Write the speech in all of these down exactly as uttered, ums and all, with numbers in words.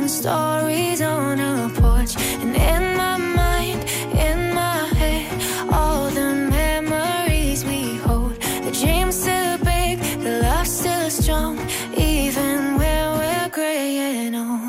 stories on a porch. And in my mind, in my head, all the memories we hold. The dream's still big, the love's still strong, even when we're graying old.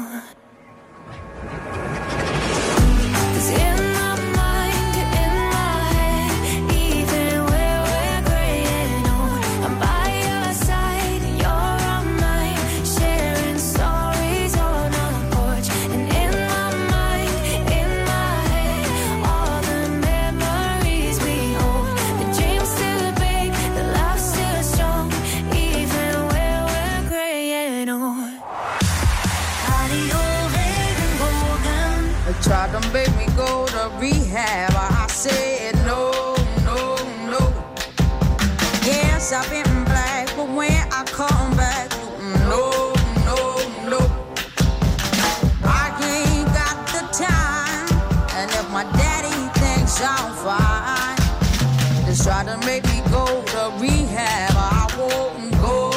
Tried to make me go to rehab. I said no, no, no. Yes, I've been black, but when I come back, no, no, no. I ain't got the time, and if my daddy thinks I'm fine, just try to make me go to rehab. I won't go.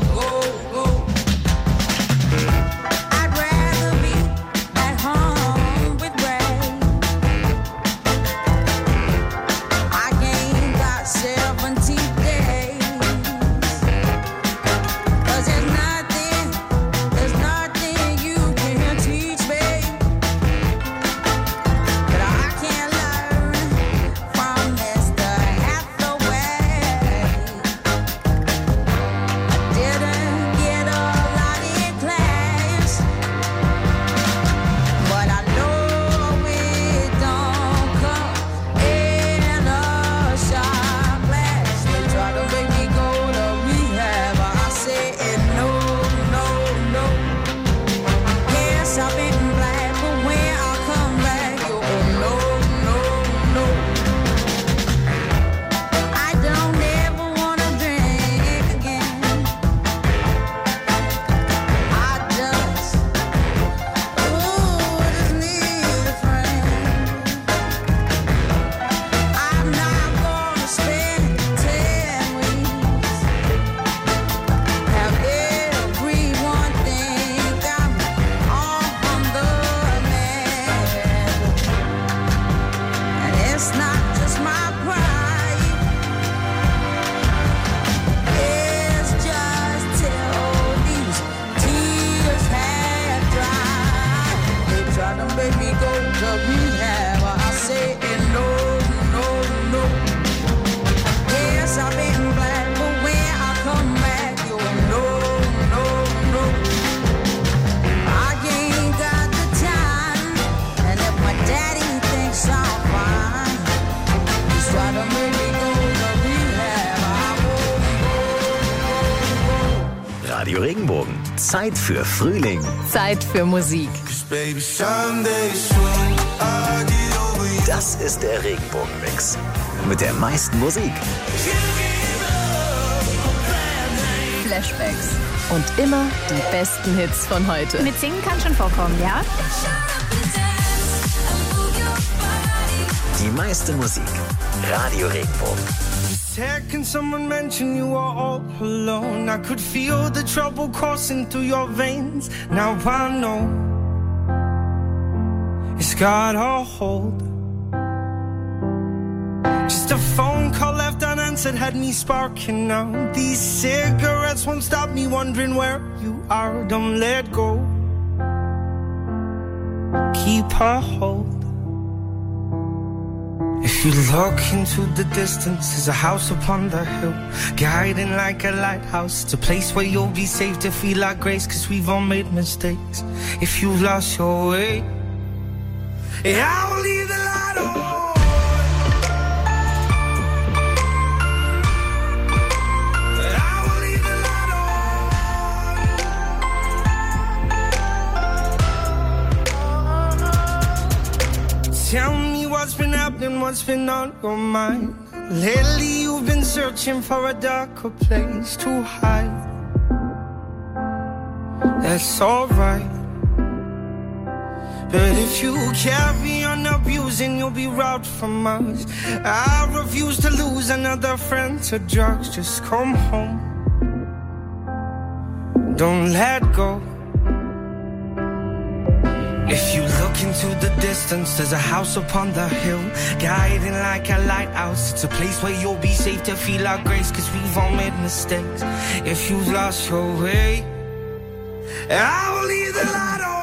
Radio Regenbogen. Zeit für Frühling. Zeit für Musik. Das ist der Regenbogen-Mix. Mit der meisten Musik. Flashbacks. Und immer die besten Hits von heute. Mit Singen kann schon vorkommen, ja? Die meiste Musik. Radio Regenbogen. Can someone mention you are all alone? I could feel the trouble coursing through your veins. Now I know it's got a hold. Just a phone call left unanswered had me sparking now. These cigarettes won't stop me wondering where you are. Don't let go. Keep a hold. If you look into the distance, there's a house upon the hill, guiding like a lighthouse. It's a place where you'll be safe to feel like grace, cause we've all made mistakes. If you've lost your way, yeah, I will leave the light on. Tell me what's been happening, what's been on your mind. Lately you've been searching for a darker place to hide. That's alright. But if you carry on abusing, you'll be robbed from us. I refuse to lose another friend to drugs. Just come home. Don't let go. If you look into the distance, there's a house upon the hill, guiding like a lighthouse. It's a place where you'll be safe to feel our grace, cause we've all made mistakes. If you've lost your way, I will leave the light on.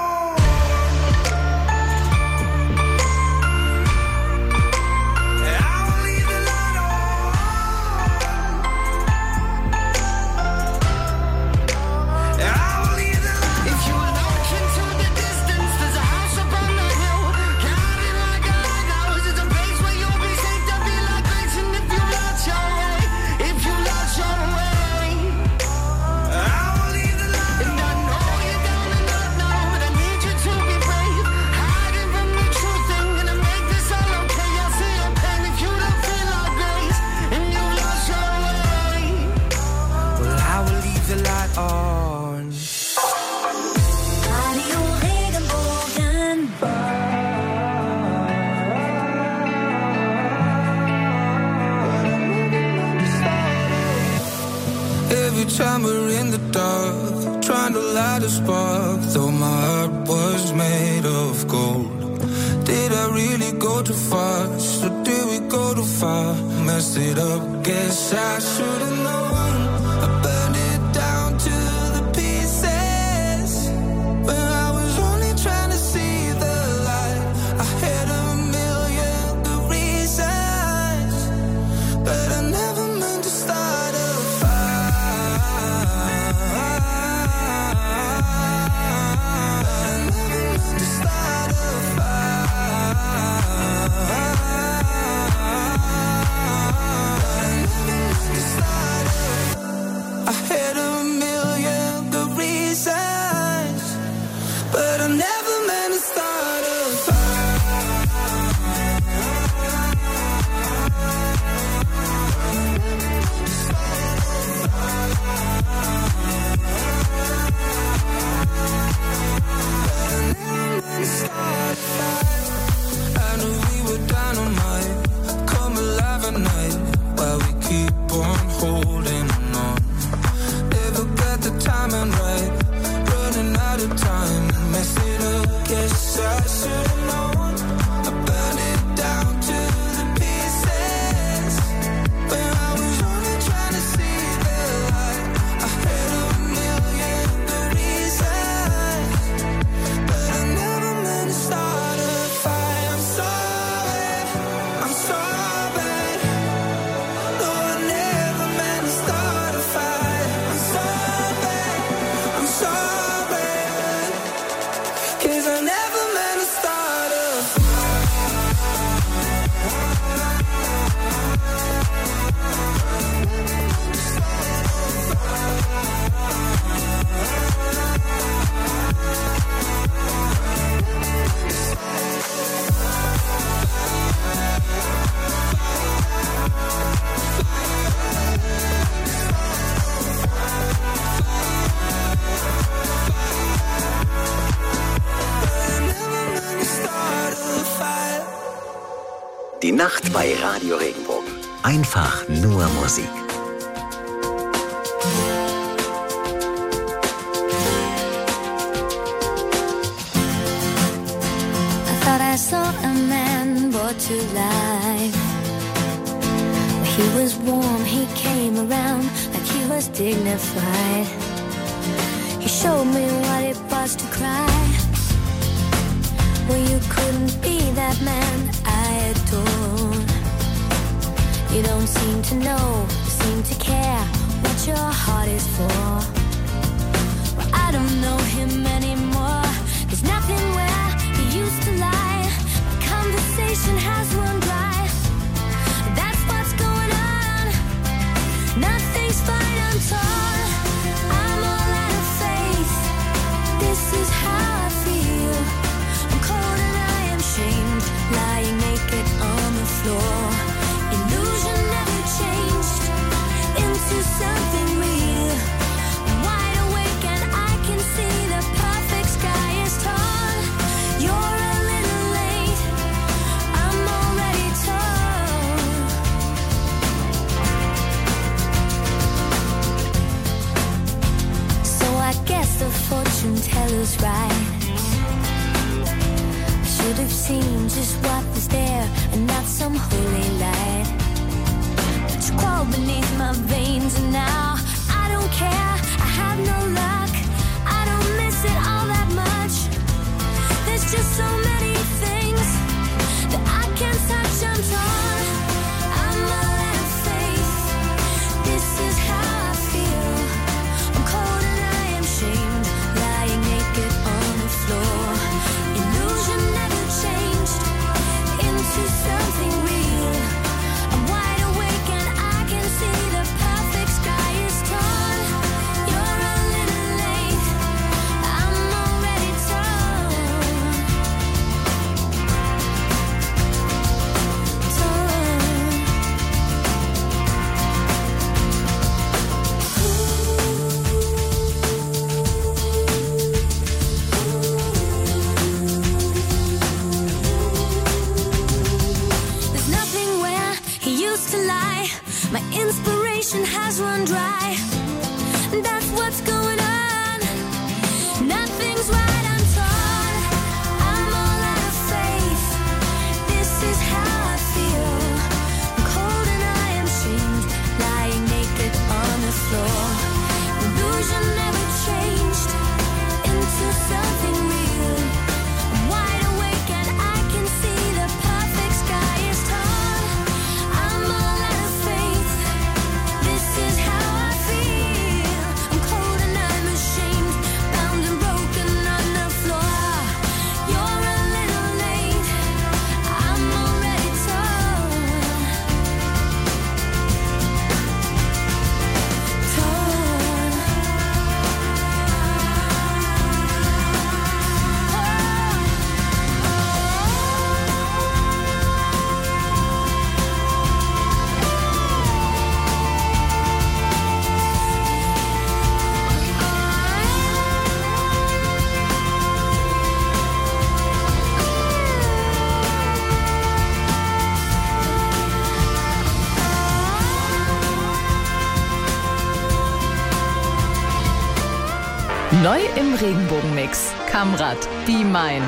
Time we're in the dark, trying to light a spark, though my heart was made of gold. Did I really go too fast, or did we go too far? Messed it up, guess I should've known. I burned it down to the pieces, when I was only trying to see the light. I had a million good reasons, but I never meant to start a Die Nacht bei Radio Regenbogen. Einfach nur Musik. I thought I saw a man brought to life. He was warm, he came around like he was dignified. He showed me what it was to cry. Well, you couldn't be that man I adore. You don't seem to know, seem to care what your heart is for. Well, I don't know him anymore. There's nothing where he used to lie. The conversation has run dry. That's what's going on. Nothing's fine, I'm torn. I'm all out of faith. This is how I feel. I'm cold and I am shamed, lying naked on the floor. Illusion never changed into something real. I'm wide awake and I can see the perfect seen just what was there and not some holy light. But you crawl beneath my veins and now I don't care, I have no luck, I don't miss it all that much. There's just so many things that I can't touch, I'm torn, I'm all out of faith. This is how I feel, I'm cold and I am shamed, lying naked on the floor. Illusion never changed into something real. I'm wide awake and I can see the perfect sky is torn. You're a little late, I'm already torn. There's nothing where he used to lie. My inspiration has run dry. That's what's going on. Nothing's right, I'm torn. I'm all out of faith. This is how I feel. I'm cold and I am shamed, lying naked on the floor. Illusion never changed into something real. I'm wide awake and I can see the perfect sky is torn. I'm all out of faith. This is how I feel. I'm cold and I'm ashamed, bound and broken on the floor. You're a little late, I'm already torn. Neu im Regenbogenmix. Kamrat, Be Mine.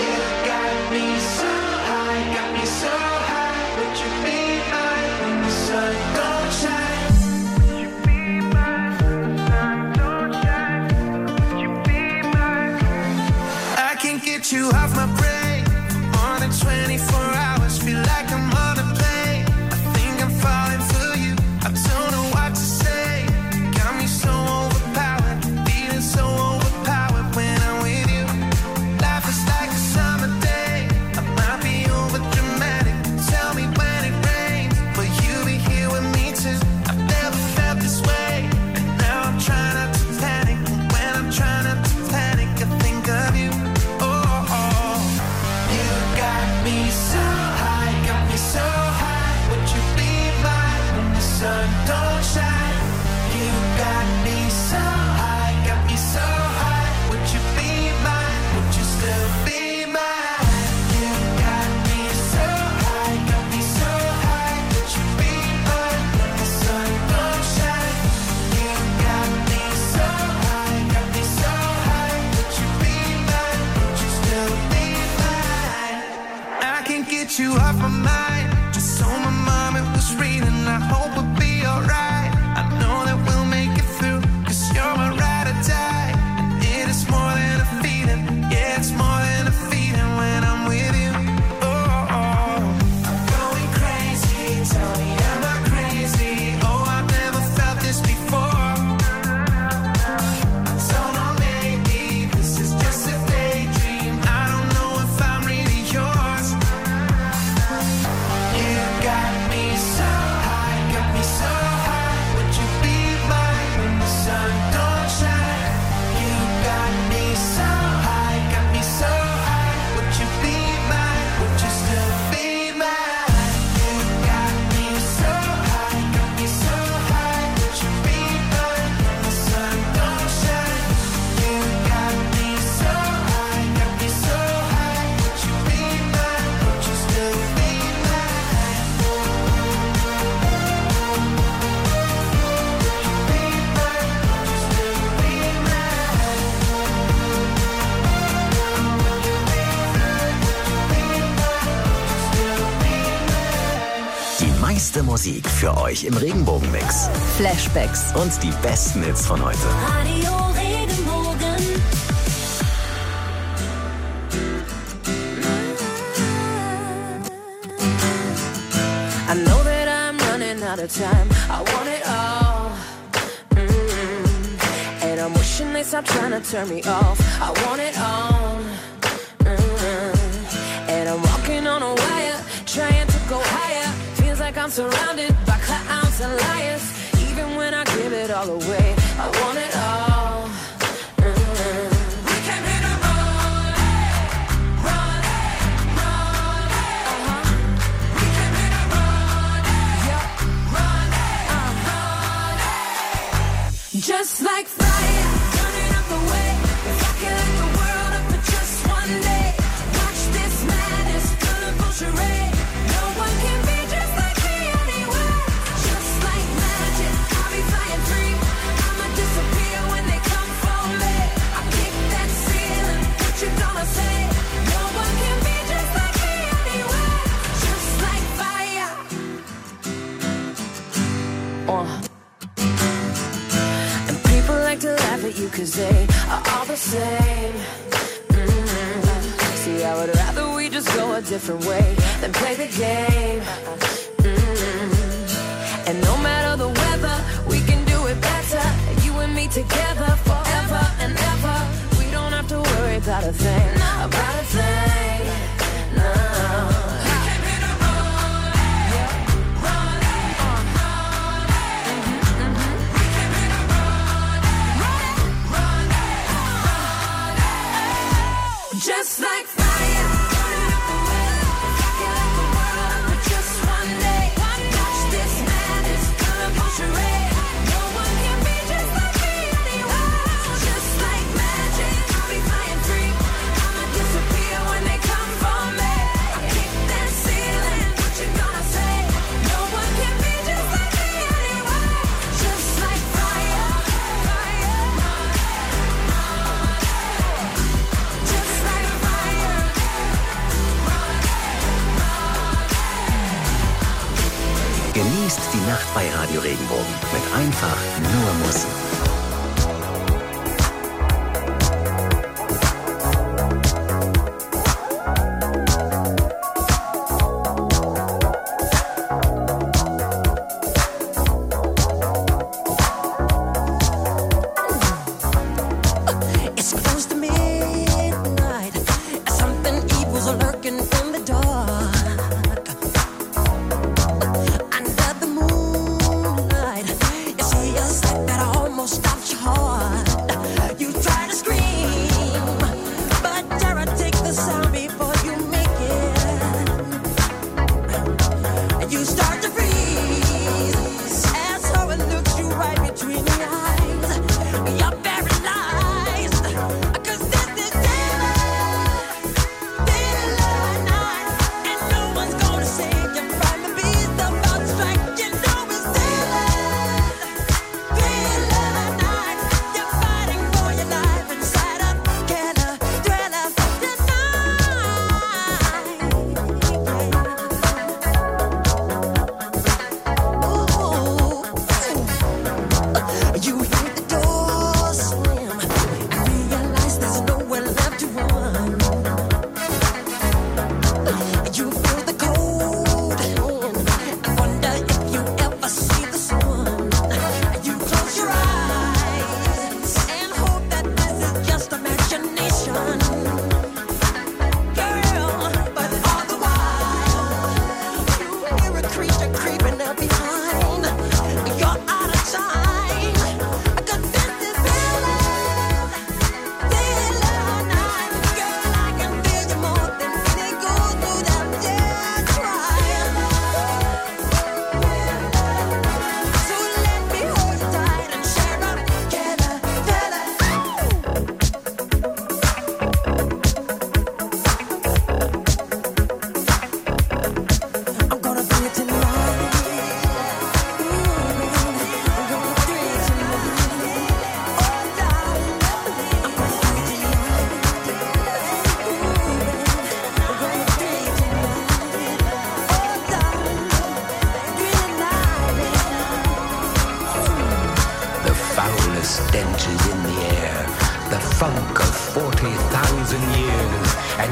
I can't get you off my brain. More than twenty-four hours, feel like I'm on a plane. I think I'm falling for you, I don't know what to say. Got me so overpowered, feeling so overpowered when I'm with you. Life is like a summer day, I might be over dramatic. Tell me when it rains, will you be here with me too? I've never felt this way, and now I'm trying not to panic. When I'm trying not to panic, I think of you. Oh, oh. You got me so high, got me so high. Would you be mine when the sun don't shine? You got me so high, got me so high. Would you be mine? Would you still be mine? You got me so high, got me so high. Would you be mine when the sun don't shine? You got me so high, got me so high. Would you be mine? Would you still be mine? I can't get you off my mind. Just so my mom it was reading. I hope we'll be alright. I know that we'll make it through, cause you're my ride or die. And it is more than a feeling, yeah, it's more than a feeling when I'm with you. Oh, oh. I'm going crazy, tell me am I crazy? Oh, I've never felt this before. I don't know, maybe this is just a daydream. I don't know if I'm really yours. You got me so high, got me so high. beste Musik für euch im Regenbogen-Mix. Flashbacks Und die besten Hits von heute. Radio Regenbogen. I know that I'm running out of time. I want it all. Mm-hmm. And I'm wishing they stop trying to turn me off. I want it all. Mm-hmm. And I'm walking on a wire, trying to go higher. Feels like I'm surrounded by clowns and liars. Even when I give it all away, I want it all. Mm-hmm. We came here to run, run, run. Uh-huh. We came here to run, yeah, run, uh-huh. Just like fire, burning up the way. If I could light the world up for just one day, watch this madness, colorful charade. No one can be just like me anywhere. Just like magic, I'll be flying free. I'ma disappear when they come for me. I kick that ceiling, what you gonna say? No one can be just like me anywhere. Just like fire. Uh. And people like to laugh at you cause they are all the same. Mm-hmm. See, I would rather we just go a different way than play the game. Mm-hmm. And no matter the weather, we can do it better. You and me together forever and ever. We don't have to worry about a thing, about a thing. No. We came here to run, yeah, run, run. Mm-hmm, mm-hmm. We came here to run, run, run, run. Just like fire, burning up the way. If I could light the world up for just one day, watch this madness, colorful charade. No one can be just like me anywhere. Just like magic, I'll be flying free. I'ma disappear when they come for me. I kick that ceiling, what you gonna say? No one can be just like me anywhere. Just like fire, fire, just like fire. Genießt die Nacht bei Radio Regenbogen mit einfach nur Musik. It's close to midnight. Something evil's lurking in the dark. Under the moonlight, you see a sight that almost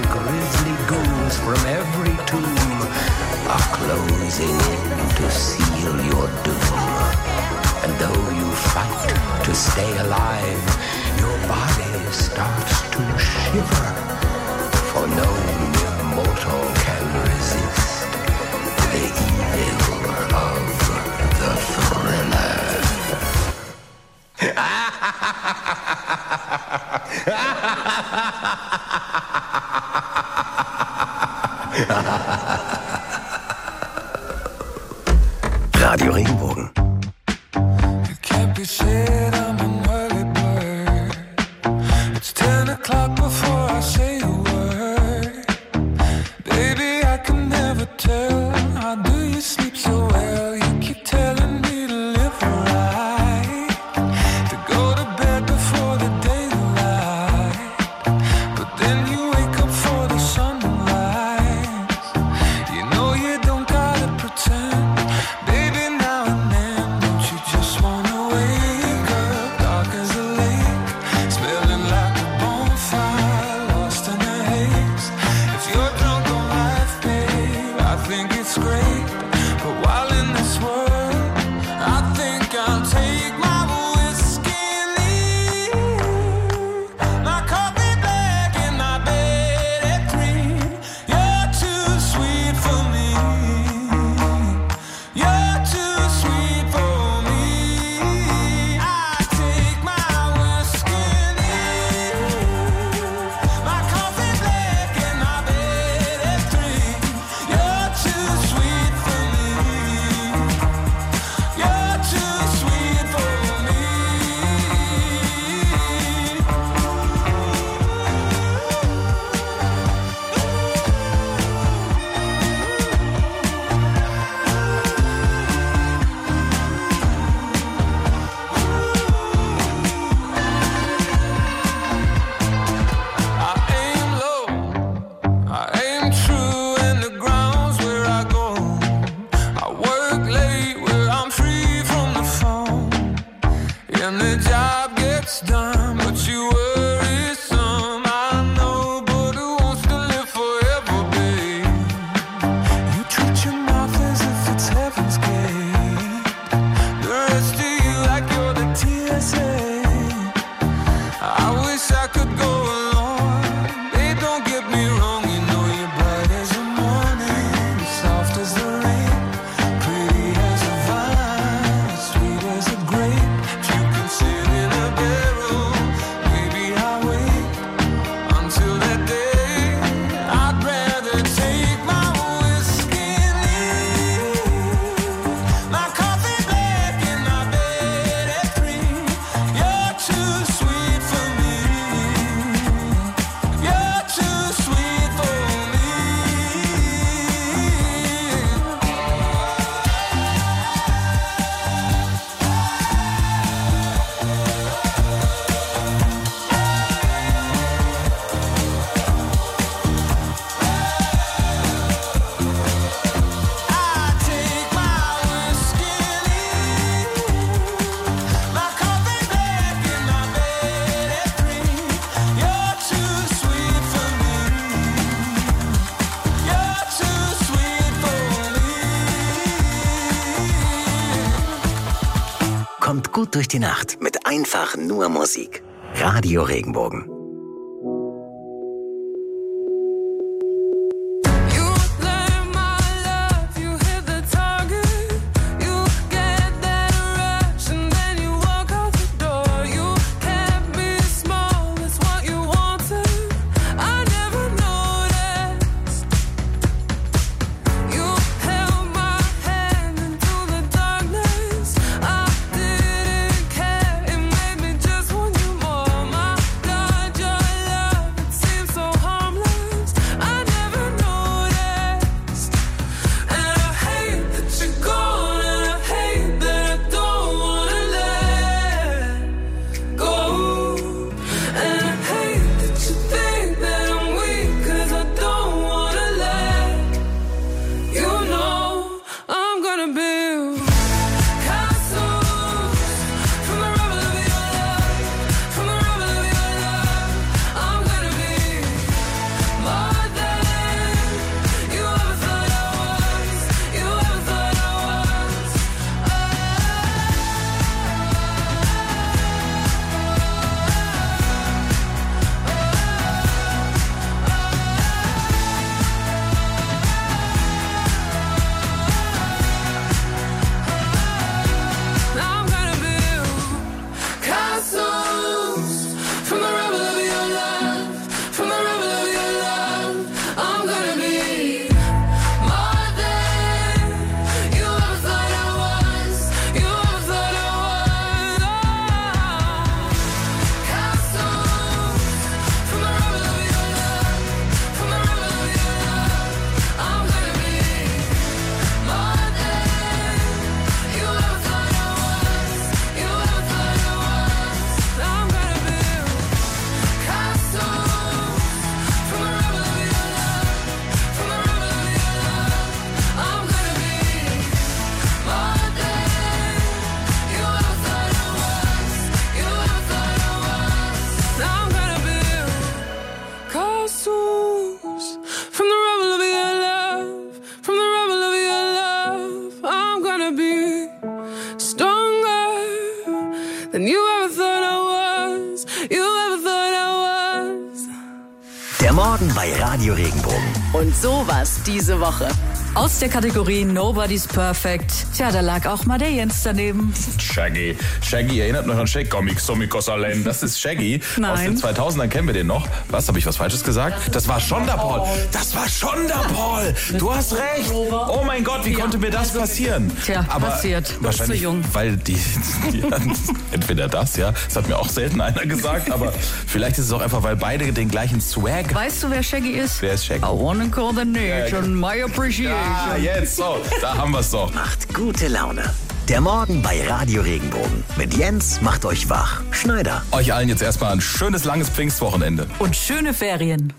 grisly ghouls from every tomb are closing in to seal your doom. And though you fight to stay alive, your body starts to shiver, for no mere mortal can resist the evil of the thriller. Radio Regenbogen. It can't be said I'm an early bird. It's ten o'clock before I say a word. Baby, I can never tell. How do you sleep so well? You keep telling me to live right, to go to bed before the daylight. But then you wake up for the sunrise. You know you don't gotta pretend. Baby, now and then, don't you just wanna wake up dark as a lake, smelling like a bonfire, lost in the haze. If you're drunk on life, babe, I think it's great. But while in this world, I think I'll take my whiskey and leave. My coffee black and my bed at three. You're too sweet for me. You're too sweet for me. I take my whiskey and leave. My coffee black and my bed at three. You're too sweet for me. You're too sweet for me. I aim low, I aim true, and the ground's where I go. I work late where I'm free from the phone, and the job gets done, but you worry some. I know, but who wants to live forever, babe? You treat your mouth as if it's heaven's gate. The rest of you like you're the T S A. I wish I could go along. Babe, don't get me wrong, you know you're bright as the morning, soft as the rain, pretty as a vine, sweet as a grape. If you can sit in a bedroom, maybe I'll wait until that day. I'd rather take my whiskey and leave. My coffee black and my bed at three. You're too sweet for me. You're too sweet for me. I take my whiskey and leave. My coffee black and my bed at three. You're too sweet for me. You're too sweet for me. Kommt gut durch die Nacht mit einfach nur Musik. Radio Regenbogen. You let my love, you hit the target. You get that rush and then you walk out the door. You kept me small, it's what you wanted. I never noticed. You held my hand into the darkness. I didn't care, it made me just want you more. My God, close. From the rubble of your love, from the rubble of your love, I'm gonna be stronger than you ever thought I was, you ever thought I was. Der Morgen bei Radio Regenbogen. Und sowas diese Woche. Aus der Kategorie Nobody's Perfect. Tja, da lag auch mal der Jens daneben. Shaggy. Shaggy, erinnert noch an Shaggy. Comic, Somikos allein. Das ist Shaggy. Nein. Aus den zweitausendern kennen wir den noch. Was, habe ich was Falsches gesagt? Das war Shonda Paul. Das war Shonda Paul. Du hast recht. Oh mein Gott, wie konnte mir das passieren? Tja, Aber passiert. Du bist zu wahrscheinlich, jung. weil die, die entweder das, ja. Das hat mir auch selten einer gesagt. Aber vielleicht ist es auch einfach, weil beide den gleichen Swag. Weißt du, wer Shaggy ist? Wer ist Shaggy? I wanna call the nation my appreciation. Ah, jetzt so. Da haben wir es doch. Macht gute Laune. Der Morgen bei Radio Regenbogen. Mit Jens macht euch wach. Schneider. Euch allen jetzt erstmal ein schönes, langes Pfingstwochenende. Und schöne Ferien.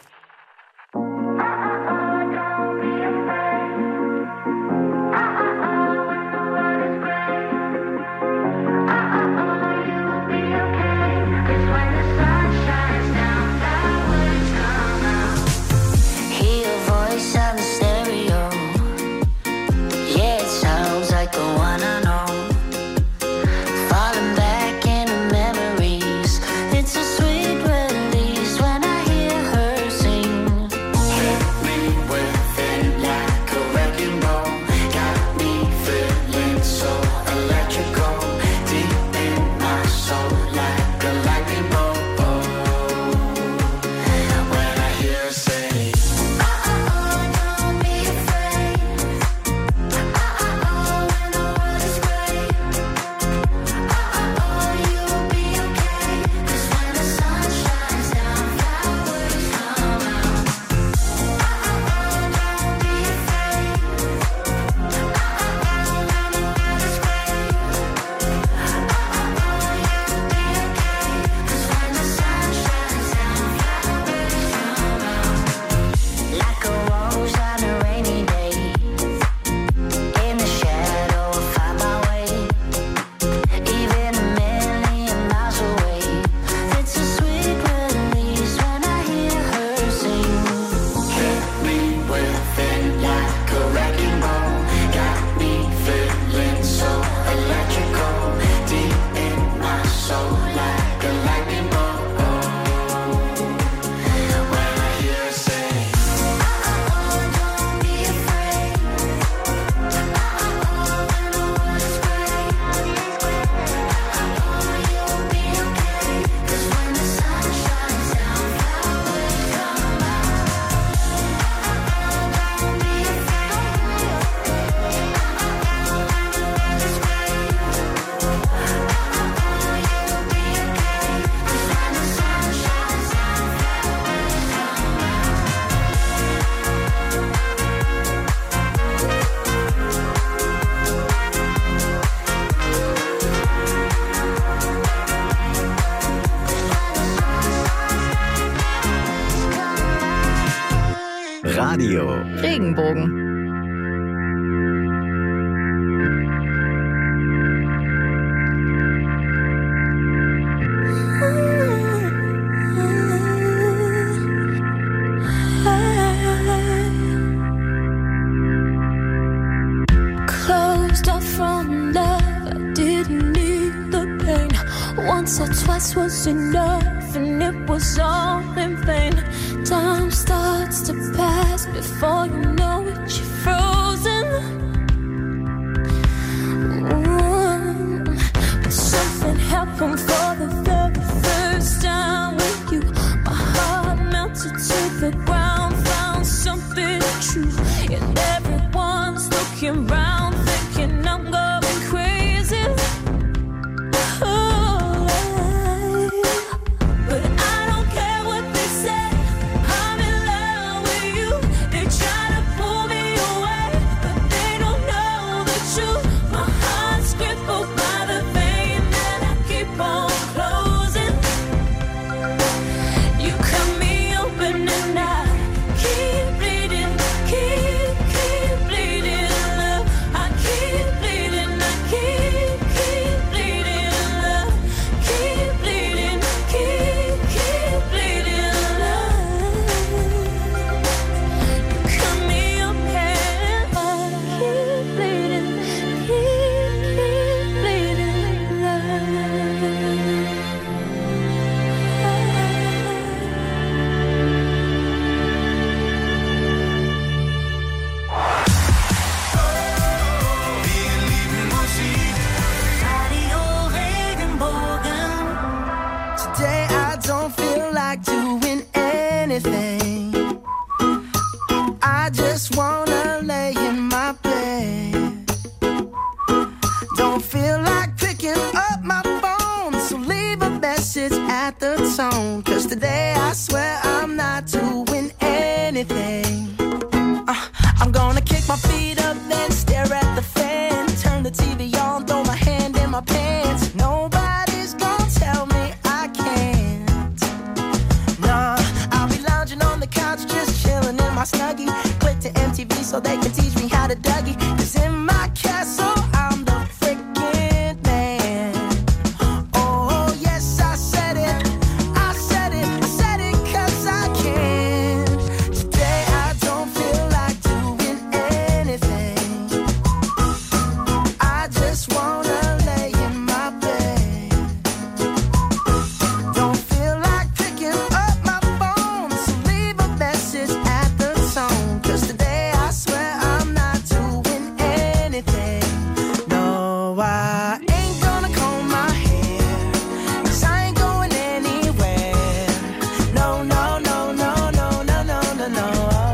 Radio Regenbogen. Closed off from love, I didn't need the pain. Once or twice was enough, and it was all in vain. Time starts to pass before you know it, you're frozen. Ooh. But something happened for the very first time with you. My heart melted to the ground, found something true, and everyone's looking round, thinking I'm going crazy. Oh, but I don't care what they say. I'm in love with you. They try to pull me away, but they don't know the truth. My heart's crippled by the vein that I keep on closing. You cut me open and I keep bleeding, keep, keep. I just wanna lay in my bed. Don't feel like picking up my phone, so leave a message at the tone. Cause today I swear I'm not doing anything. uh, I'm gonna kick my feet up, then stare at the fan. Turn the T V on, throw my hand in my pants. Nobody's gonna tell me I can't. Nah, I'll be lounging on the couch, just chilling in my Snuggie. Click to M T V so they can teach me how to Dougie. Cause in my castle I'm the freaking man. Oh yes, I said it, I said it, I said it cause I can. Today I don't feel like doing anything. I just wanna lay in my bed. Don't feel like picking up my phone, so leave a message at the tone. Cause today I swear I'm not doing anything. No, I ain't gonna comb my hair, cause I ain't going anywhere. No, no, no, no, no, no, no, no, no.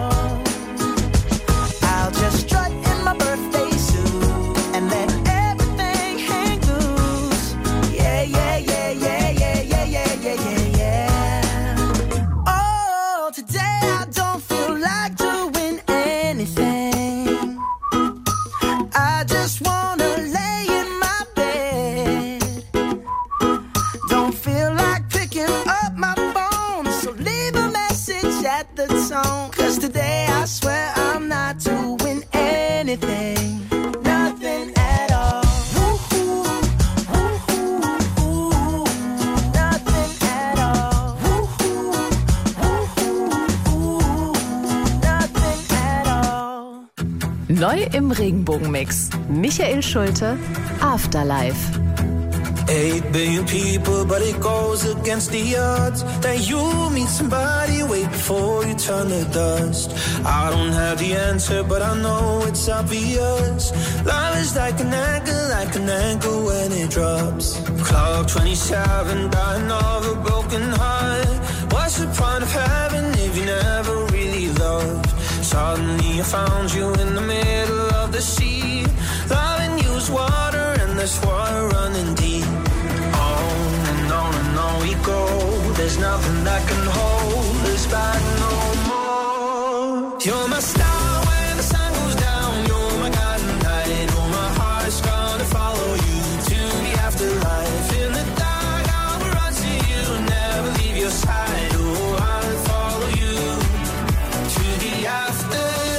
I'll just strut in my birthday suit and let everything hang loose. Yeah, yeah, yeah, yeah, yeah, yeah, yeah, yeah, yeah, yeah. Oh, today I don't feel like doing anything. I just wanna lay in my bed. Don't feel like picking up my phone, so leave a message at the tone. Cause today I swear I'm not doing anything. Nothing at all. Woo-hoo, woo-hoo, woo-hoo. Nothing at all. Woo-hoo, woo-hoo, woo-hoo. Nothing at all. Neu im Regenbogenmix. Michael Schulte, Afterlife. Eight billion people, but it goes against the odds that you meet somebody way before you turn to dust. I don't have the answer, but I know it's obvious. Love is like an anchor, like an anchor when it drops. Clock twenty-seven, dying of a broken heart. What's the point of having if you never really loved? Suddenly I found you in the middle of the sea. Loving you's water and there's water running deep. On and on and on we go. There's nothing that can hold us back no more. You're my star when the sun goes down. You're my guiding light. Oh, my heart's gonna follow you to the afterlife. In the dark I will run to you, never leave your side. Oh, I'll follow you to the afterlife.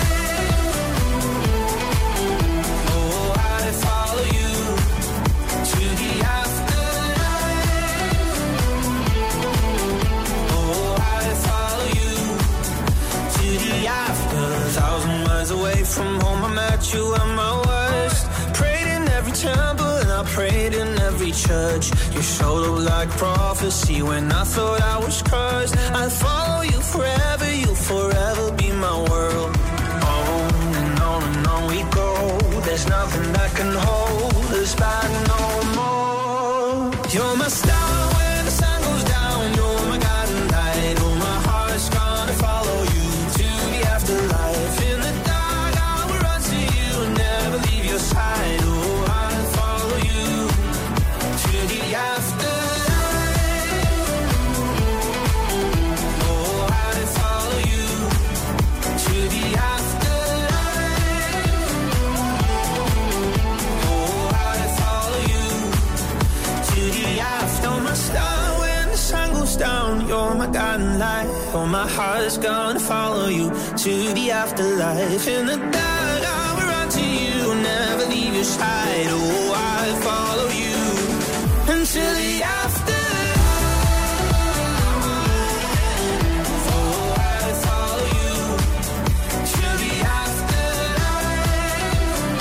Oh, I'll follow you to the afterlife. Oh, I'll follow you to the after. A thousand miles away from home, I met you at my worst. Prayed in every temple and I prayed in every church. You showed up like prophecy when I thought I was cursed. I'll follow you forever, you'll forever be my world. On and on and on we go. There's nothing that can hold us back no more. You're my star when the sun goes down. You're my guiding light. Oh, my heart's gonna follow you to the afterlife. In the dark I will run to you, never leave your side. Oh, I'll follow you to the afterlife. Oh, I'll follow you to the afterlife. Oh, I'll follow you to the after. You're my star when the sun goes down. You're my guiding light. Oh, my heart's gonna follow you to the afterlife. In the dark I will run to you, never leave your side. Oh, I'll follow you until the afterlife. Oh, I'll follow you to the afterlife.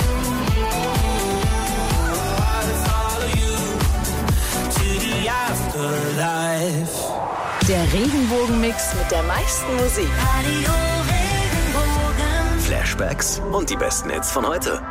Oh, I'll follow you to the afterlife. Der Regenbogenmix mit der meisten Musik. Radio Regenbogen. Flashbacks und die besten Hits von heute.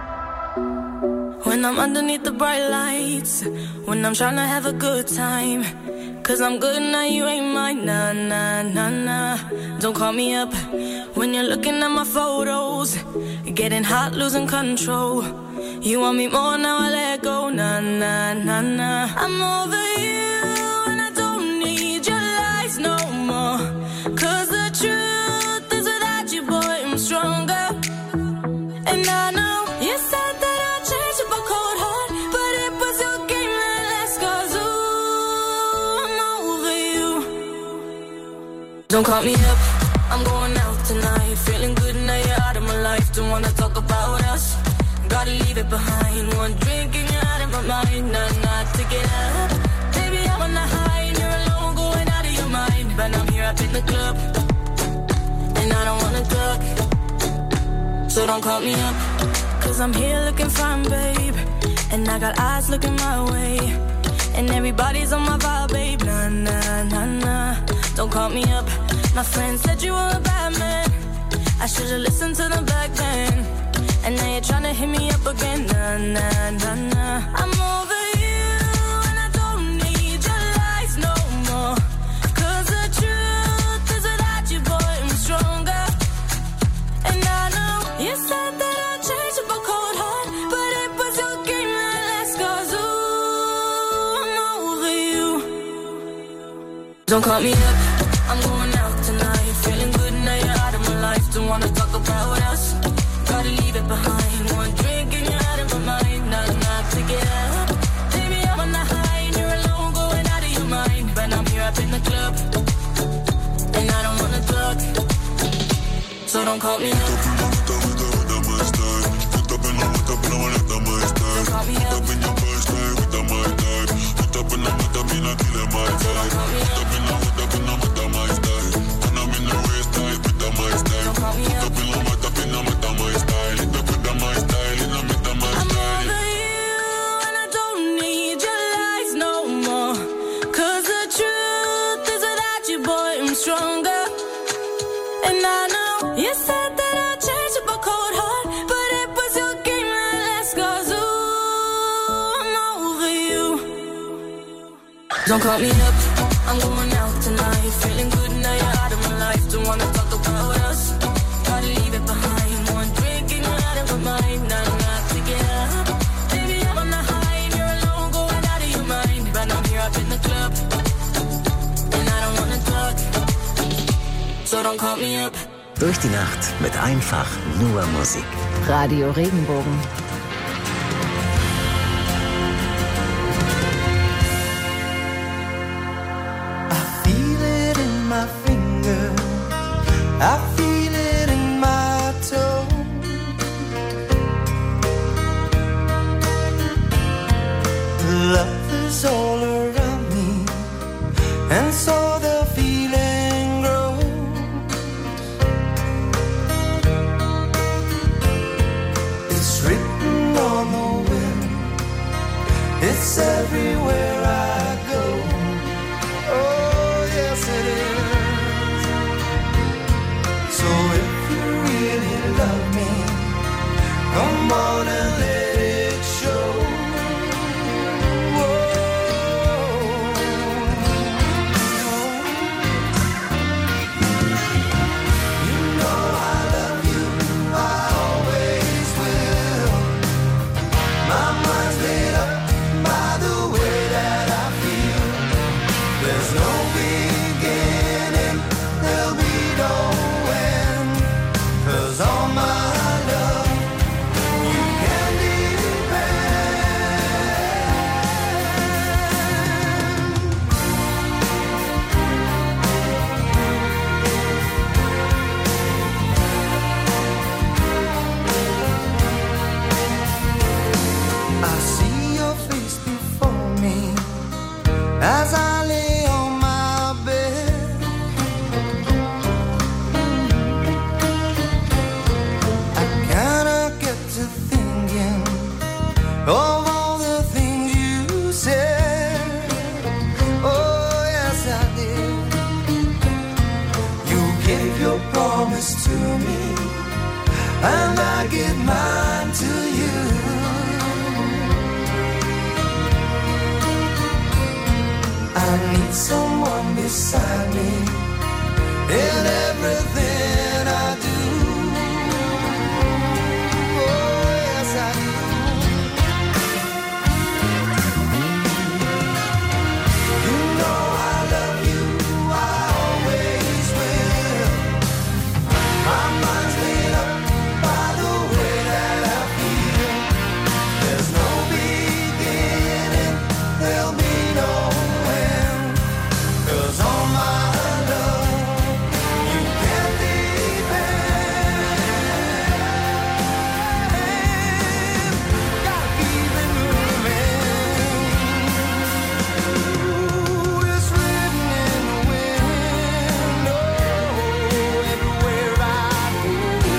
When I'm underneath the bright lights, when I'm trying to have a good time, Cause I'm good now, you ain't mine. Nah, nah, nah, nah. Don't call me up when you're looking at my photos. Getting hot, losing control. You want me more, now I let go. Nah, nah, nah, nah. I'm over you and I don't need your lies no more. Cause the truth is without you, boy, I'm stronger. And I know you said that I'd change up a cold heart, but it was your game that last. Cause ooh, I'm over you. Don't call me up, I'm going out tonight. Feeling good now you're out of my life. Don't wanna talk about us, gotta leave it behind. One drink and you're out of my mind. Nah, nah, to get up. Baby, I'm on the high and you're alone, going out of your mind. But I'm here up in the club and I don't wanna talk. So don't call me up, cause I'm here looking fine, babe. And I got eyes looking my way. And everybody's on my vibe, babe. Nah, nah, nah, nah. Don't call me up. My friend said you were a bad man. I should've listened to them back then. And now you're tryna hit me up again. Nah, nah, nah, nah. I'm over you and I don't need your lies no more. Cause the truth is without you, boy, I'm stronger. And I know you said that I'd change up a cold heart, but it was your game that last. Cause ooh, I'm over you. Don't call me up, I'm going out tonight. Feeling good now you're out of my life. Don't wanna talk about us, gotta leave it behind. One drink and you're out of my mind. Not enough to get up. Baby, I'm on the high and you're alone, going out of your mind. But I'm here up in the club and I don't wanna talk. So don't call me up. Don't call me up, I'm going out tonight. Feeling good now you're out of my life. Don't wanna talk about us, gotta leave it behind. One drink and you're out of my mind. Not enough to get up. Baby, I'm on the high and you're alone, going out of your mind. But I'm here up in the club and I don't wanna talk. So don't call me up. Durch die Nacht mit einfach nur Musik. Radio Regenbogen. My finger, I feel it in my toe. Love is all around me, and so the feeling grows. It's written on the wind, it's everywhere I go. Oh, yes it is. So if you really love me, come on and let it show. Whoa. You know I love you, I always will. My mind's made up by the way that I feel. There's no beginning, there'll be no end. Cause all my love, you can depend. I see your face before me as I lay on my bed. I cannot get to thinking of all the things you said. Oh, yes, I did. You gave your promise to me, and I give mine to you. I I need someone beside me in everything I do. Oh, yes, I do. You know I love you, I always will. My mind's made up by the way that I feel. There's no beginning, there'll be no end. 'Cause all my love, you can depend. Gotta keep it moving. Ooh, it's written in the wind. Oh, everywhere I go.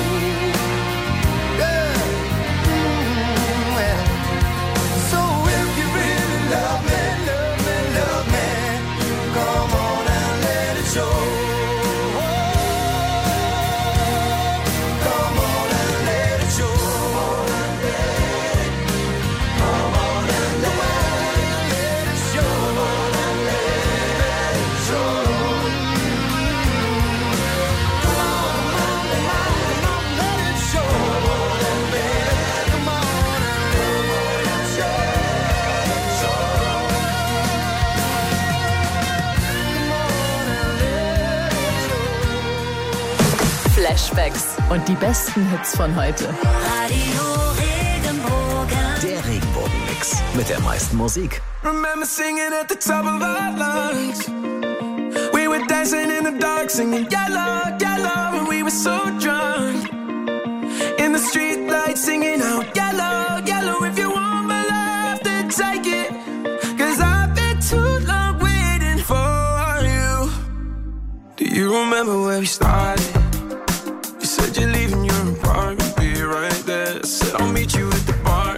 Yeah. Mm, well. So if you really love me, love me, love me, come on and let it show. Come on and let it show. Come on and let it show. Come on and let it show. Come on and let it show. Come on and let it Flashbacks und die besten Hits von heute. Radio Regenbogen. Der Regenbogen-Mix mit der meisten Musik. Remember singing at the top of our lungs. We were dancing in the dark, singing yellow, yellow, and we were so drunk. In the street lights, singing out yellow, yellow. If you want my love, then take it. 'Cause I've been too long waiting for you. Do you remember where we started? You said you're leaving your apartment, be right there. I said I'll meet you at the bar.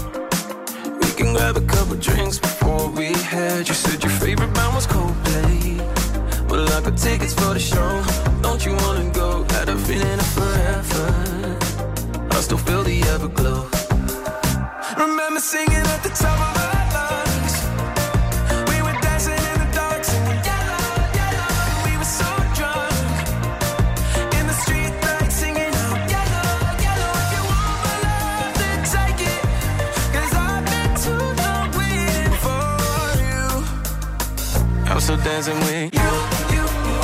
We can grab a couple drinks before we head. You said your favorite band was Coldplay. Well, I got tickets for the show. Don't you wanna go? Had a feeling of forever. I still feel the everglow. Remember singing at the top of our lungs. We were dancing in the dark, singing yellow, yellow. We were so drunk. In the street lights, singing out yellow, yellow. If you want my love, then take it. 'Cause I've been too long waiting for you. I'm still dancing with you, you, oh.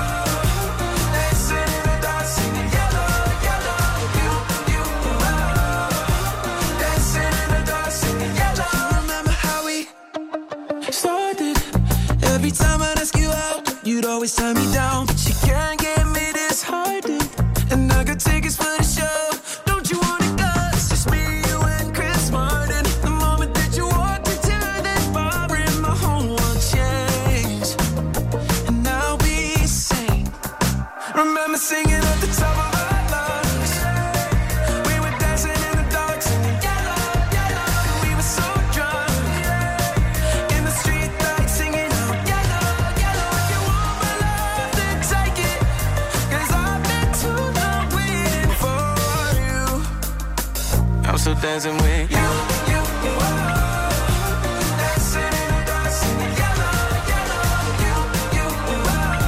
Dancing in the dark, singing yellow, yellow. You, you, oh. Dancing in the dark, singing yellow. You remember how we started? Every time I'd ask you out, you'd always turn me down. But you can't get me disheartened. And I got tickets for the show. Don't you wanna go? It's just me, you, and Chris Martin. The moment that you walked into that bar, in my whole world changed. And I'll be sane. Remember singing at the top of our lungs. We were dancing in the dark, singing yellow, yellow. We were so drunk. In the street lights, singing out yellow, yellow. If you want my love, then take it. 'Cause I've been too long waiting for you. I'm still dancing with you, you, oh. Dancing in the dark, singing yellow, yellow. You, you, oh.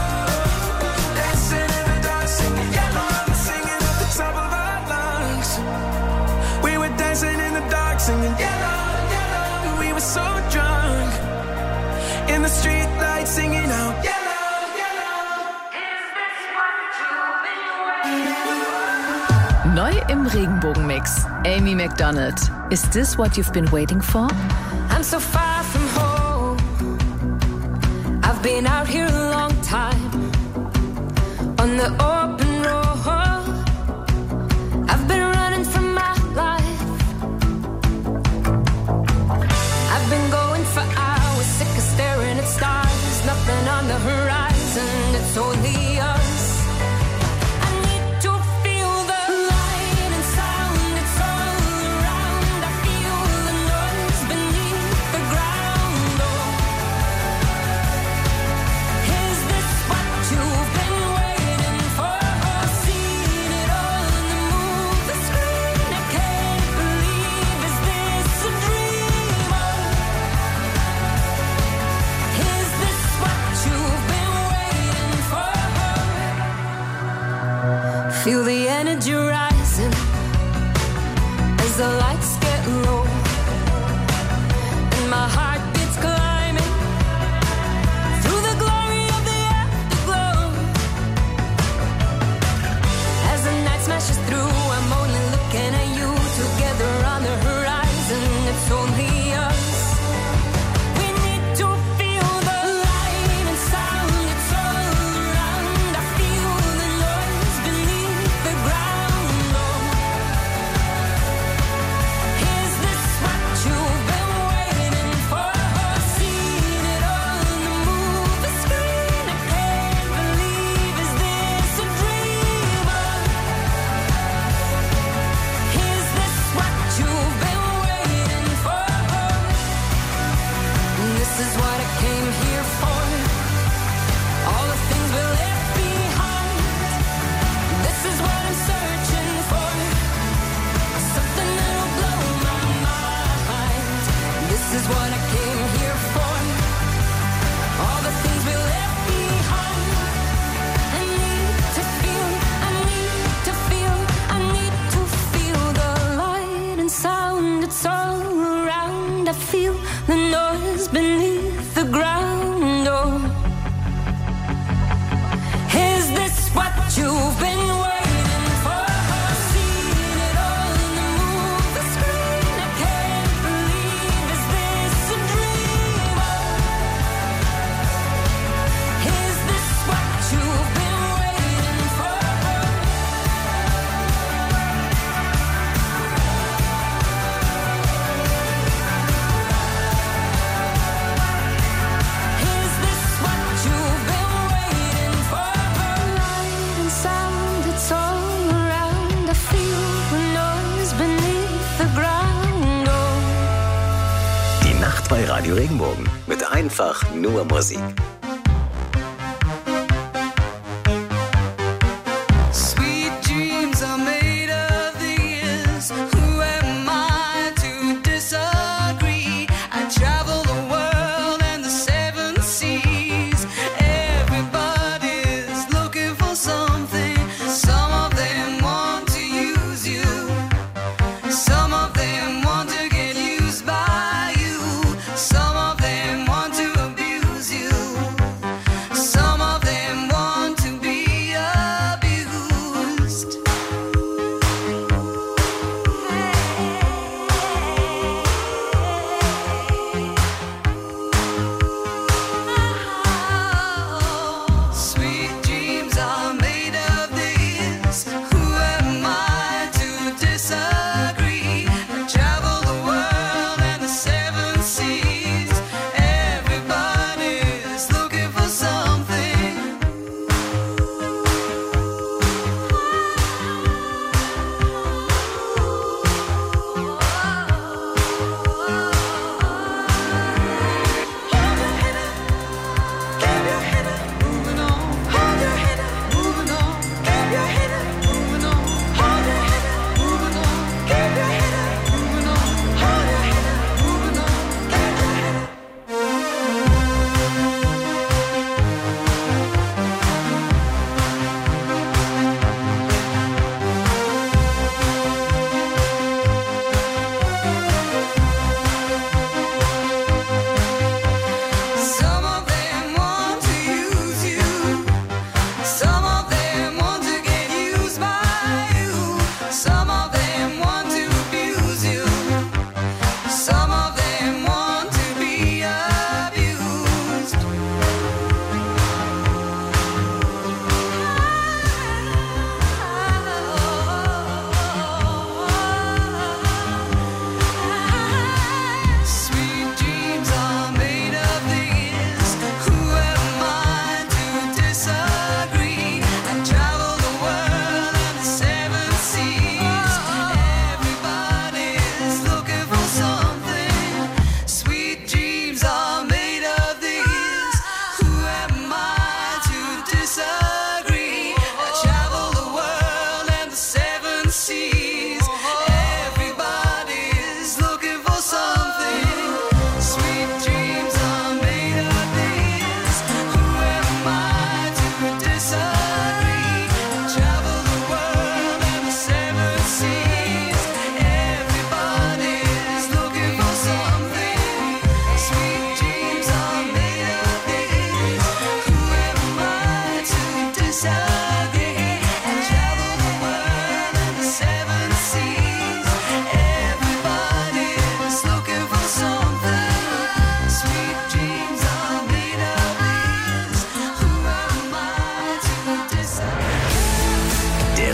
Dancing in the dark, singing yellow. I'm singing at the top of our lungs. We were dancing in the dark, singing yellow, yellow. We were so drunk. In the street lights, singing out yellow, yellow. Neu im Regenbogen-Mix. Amy Macdonald. Is this what you've been waiting for? I'm so far from home. I've been out here a long time. On the open road, I've been running from my life. I've been going for hours, sick of staring at stars. Nothing on the horizon, it's only us. I need to feel the light and sound, it's all around. I feel the noise beneath the ground. Oh, is this what you've been waiting for? the energy rising as the lights get low, and my heart beats climbing through the glory of the afterglow. As the night smashes through, I'm only looking at you, together on the horizon. It's only us. We need to feel the light and sound. It's all around. I feel the noise beneath the ground. Oh, is this what you've been waiting for? Seen it on the movie screen. I can't believe, is this a dream? Is this what you've been waiting for? This is what I came here for. All the things we left behind. This is what I'm searching for. Something that'll blow my mind. This is what I came here for. All the things we left behind. I need to feel, I need to feel, I need to feel the light and sound. It's all around. I feel the noise beneath the ground. Oh, is this what you've been waiting for? Seen it on the movie screen. I can't believe, is this a dream? Is this what you've been waiting for? Is this what you've been waiting for? Light and sound, it's all around. I feel the noise beneath the ground. Oh. Die Nacht bei Radio Regenbogen mit einfach nur Musik. Sweet dreams are made of these. Who am I to disagree? I travel the world and the seven seas. Everybody's looking for something. Some of them want to use you. Some of them want to get used by you. Some of them want to abuse you.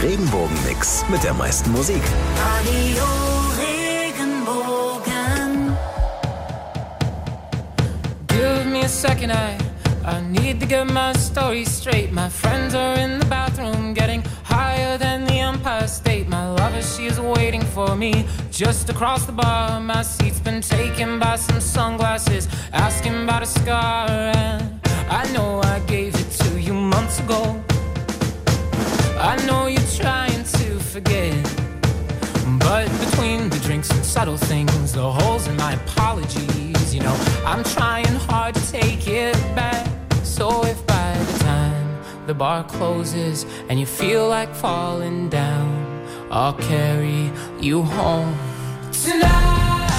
Regenbogen-Mix mit der meisten Musik. Radio Regenbogen. Give me a second, I, I need to get my story straight. My friends are in the bathroom getting higher than the Empire State. My lover, she is waiting for me just across the bar. My seat's been taken by some sunglasses, asking about a scar. And I know I gave it to you months ago. I know you're trying to forget, but between the drinks and subtle things, the holes in my apologies, you know, I'm trying hard to take it back. So if by the time the bar closes and you feel like falling down, I'll carry you home tonight.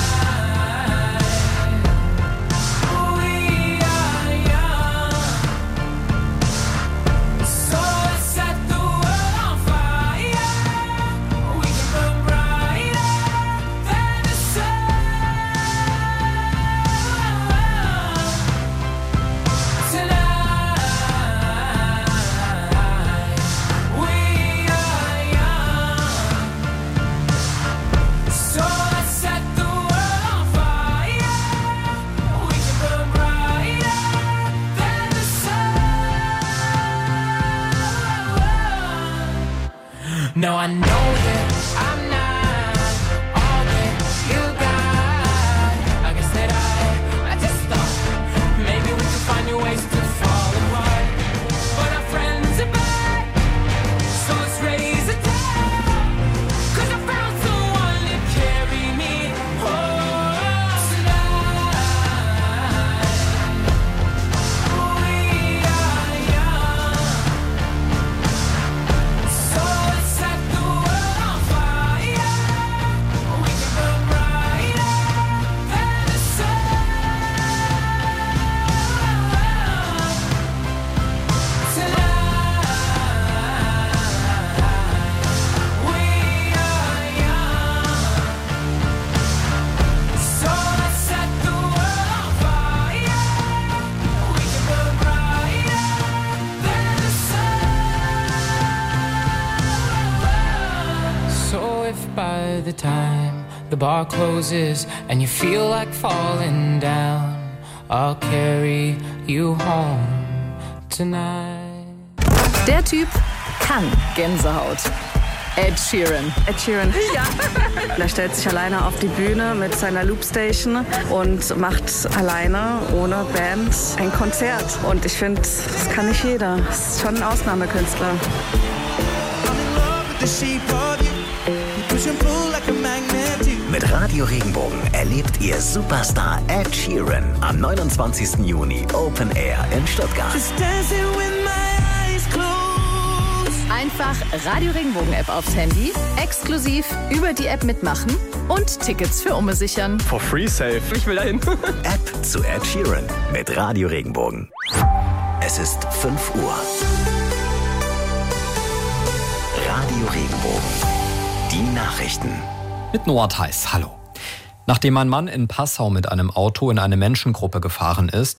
No, I know that I'm not all that you got. I guess that I, I just thought maybe we could find new ways to fall apart. But our friends are back, so let's raise a toast. 'Cause I found someone to carry me home tonight. We are young, so let's by the time the bar closes and you feel like falling down, I'll carry you home tonight. Der Typ kann Gänsehaut. Ed Sheeran. Ed Sheeran. Ja. Er stellt sich alleine auf die Bühne mit seiner Loopstation und macht alleine, ohne Band, ein Konzert. Und ich finde, das kann nicht jeder. Das ist schon ein Ausnahmekünstler. Mit Radio Regenbogen erlebt ihr Superstar Ed Sheeran am neunundzwanzigsten Juni Open Air in Stuttgart. Einfach Radio Regenbogen App aufs Handy, exklusiv über die App mitmachen und Tickets für Umme sichern. For free safe. Ich will dahin. App zu Ed Sheeran mit Radio Regenbogen. Es ist fünf Uhr. Radio Regenbogen. Die Nachrichten. Mit Noah Theis, hallo. Nachdem ein Mann in Passau mit einem Auto in eine Menschengruppe gefahren ist,